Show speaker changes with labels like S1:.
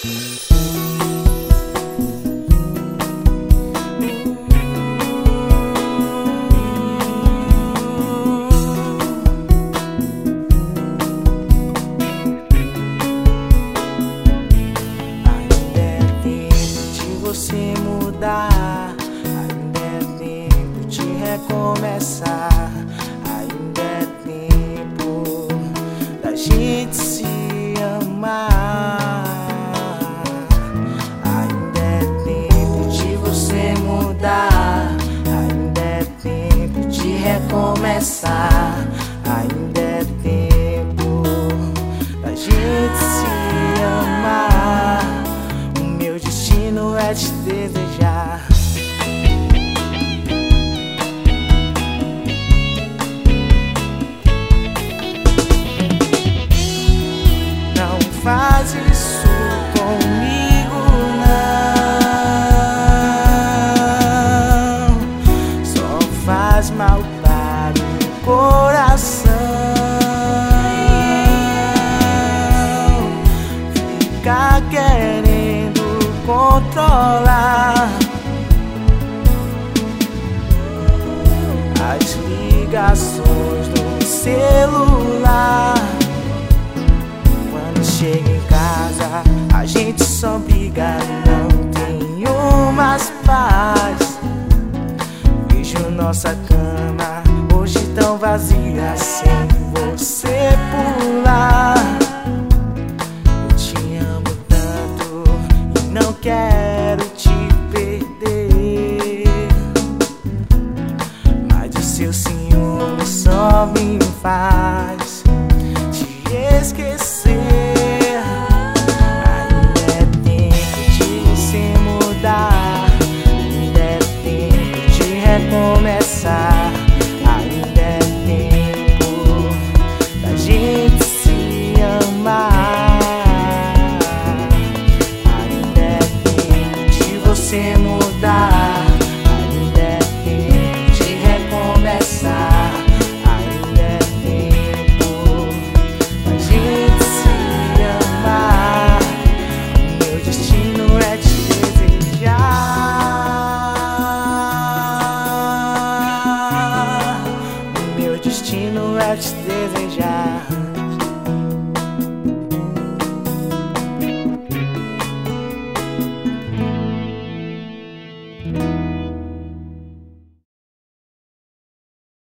S1: Você mudar, ainda é tempo de recomeçar, ainda é tempo da gente se amar, ainda é tempo de você mudar, ainda é tempo de recomeçar, ainda é tempo da gente se amar. É te desejar. Não faz isso comigo, não. Só faz mal para o coração. Ficar querendo controlar as ligações do celular. Quando chega em casa, a gente só briga, não tenho mais paz. Vejo nossa cama hoje tão vazia, sem você por lá. Não quero te perder, mas o seu ciúme só me faz te esquecer. Ainda é tempo de você mudar, ainda é tempo de recomeçar, ainda é tempo da gente se amar. Você mudar, ainda é tempo de recomeçar, ainda é tempo da gente se amar. O meu destino é te desejar. O meu destino é te desejar.